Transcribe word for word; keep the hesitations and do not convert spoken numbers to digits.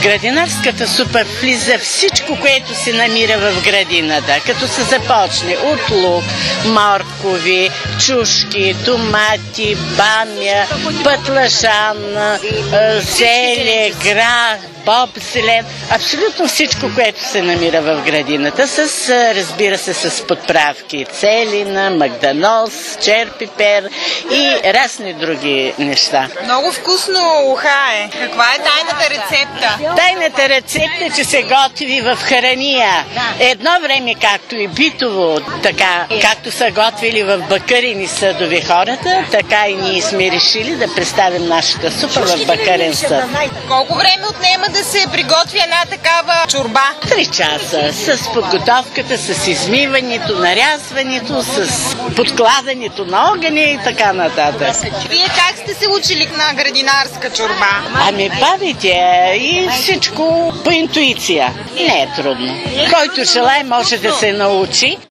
градинарската супа влиза всичко, което се намира в градината, като се започне от лук, моркови, чушки, томати, бамя, пътлашан, зеле, грах, боб, зелен, абсолютно всичко, което се намира в градината, с, разбира се, с подправки, целина, магданоз, черпипер и разни други неща. Много вкусно уха е. Каква е тайната рецепта? Тайната рецепта е, че се готви в Харания. Едно време, както и битово, така, както са готвили в Бакърин и Съдови хората, така и ние сме решили да представим нашата супа в Бакърин съд. Колко време отнема да се приготви една такава чорба? Три часа с подготовката, с измиването, нарязването, с подкладането на огъня и така нататък. Вие как сте се учили на градинарска чорба? Ами бабите и всичко по интуиция. Не е трудно. Който желае може да се научи.